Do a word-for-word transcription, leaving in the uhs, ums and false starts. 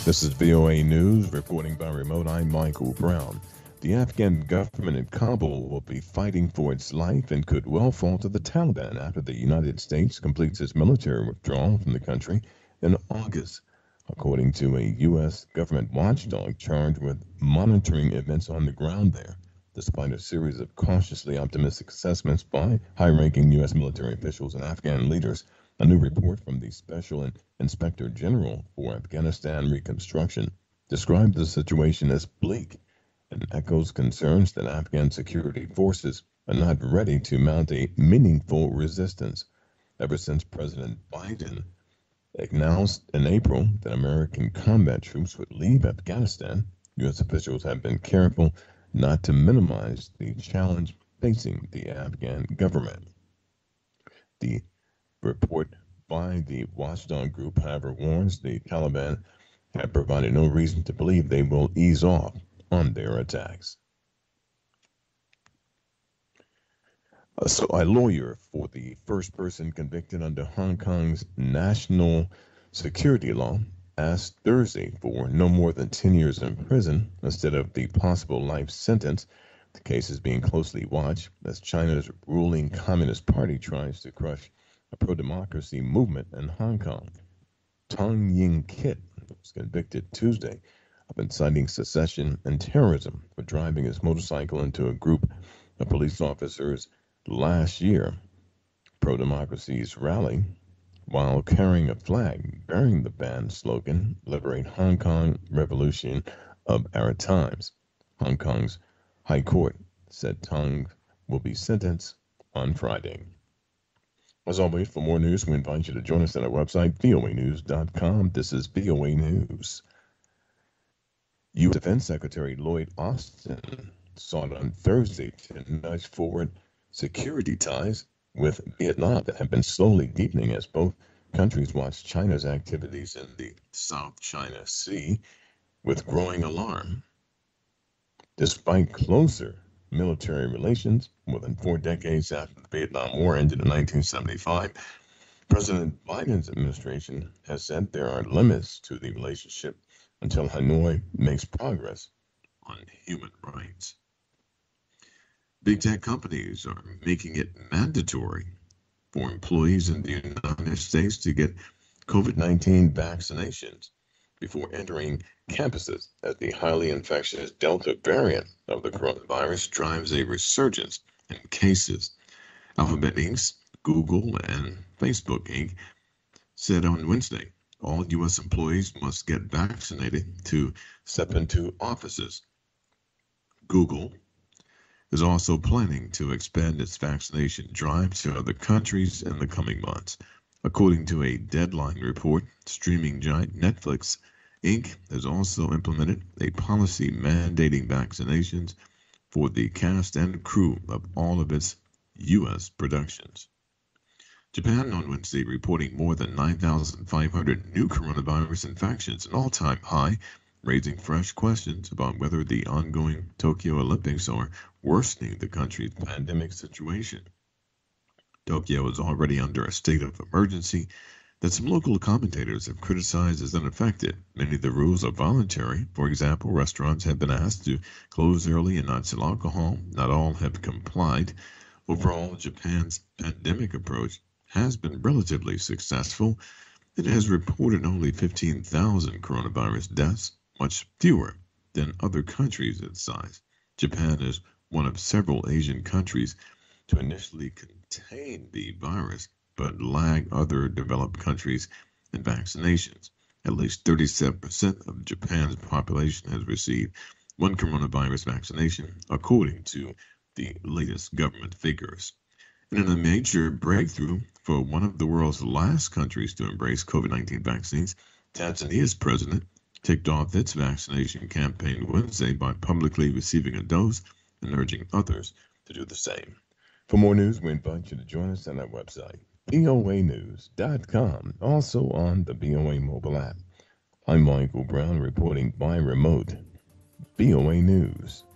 This is V O A News, reporting by remote. I'm Michael Brown. The Afghan government in Kabul will be fighting for its life and could well fall to the Taliban after the United States completes its military withdrawal from the country in August, according to a U S government watchdog charged with monitoring events on the ground there. Despite a series of cautiously optimistic assessments by high-ranking U S military officials and Afghan leaders, a new report from the Special Inspector General for Afghanistan Reconstruction described the situation as bleak and echoes concerns that Afghan security forces are not ready to mount a meaningful resistance. Ever since President Biden announced in April that American combat troops would leave Afghanistan, U S officials have been careful not to minimize the challenge facing the Afghan government. The report by the watchdog group, however, warns the Taliban have provided no reason to believe they will ease off on their attacks. Uh, so, a lawyer for the first person convicted under Hong Kong's national security law asked Thursday for no more than ten years in prison instead of the possible life sentence. The case is being closely watched as China's ruling Communist Party tries to crush a pro-democracy movement in Hong Kong. Tong Ying Kit was convicted Tuesday of inciting secession and terrorism for driving his motorcycle into a group of police officers last year. Pro-democracy's rally while carrying a flag bearing the band's slogan, "Liberate Hong Kong, Revolution of Our Times." Hong Kong's High Court said Tong will be sentenced on Friday. As always, for more news, we invite you to join us at our website, V O A news dot com. This is V O A News. U S Defense Secretary Lloyd Austin sought on Thursday to nudge forward security ties with Vietnam that have been slowly deepening as both countries watch China's activities in the South China Sea with growing alarm. Despite closer military relations, more than four decades after the Vietnam War ended in nineteen seventy-five, President Biden's administration has said there are limits to the relationship until Hanoi makes progress on human rights. Big tech companies are making it mandatory for employees in the United States to get COVID nineteen vaccinations before entering campuses as the highly infectious Delta variant of the coronavirus drives a resurgence in cases. Alphabet Incorporated, Google, and Facebook Incorporated said on Wednesday all U S employees must get vaccinated to step into offices. Google is also planning to expand its vaccination drive to other countries in the coming months. According to a Deadline report, streaming giant Netflix Incorporated has also implemented a policy mandating vaccinations for the cast and crew of all of its U S productions. Japan on Wednesday reporting more than nine thousand five hundred new coronavirus infections, an all-time high, raising fresh questions about whether the ongoing Tokyo Olympics are worsening the country's pandemic situation. Tokyo is already under a state of emergency that some local commentators have criticized as ineffective. Many of the rules are voluntary. For example, restaurants have been asked to close early and not sell alcohol. Not all have complied. Overall, Japan's pandemic approach has been relatively successful. It has reported only fifteen thousand coronavirus deaths, much fewer than other countries its size. Japan is one of several Asian countries to initially contain the virus, but lag other developed countries in vaccinations. At least thirty-seven percent of Japan's population has received one coronavirus vaccination, according to the latest government figures. And in a major breakthrough for one of the world's last countries to embrace COVID nineteen vaccines, Tanzania's president kicked off its vaccination campaign Wednesday by publicly receiving a dose and urging others to do the same. For more news, we invite you to join us on our website, V O A news dot com, also on the V O A mobile app. I'm Michael Brown reporting by remote, V O A News.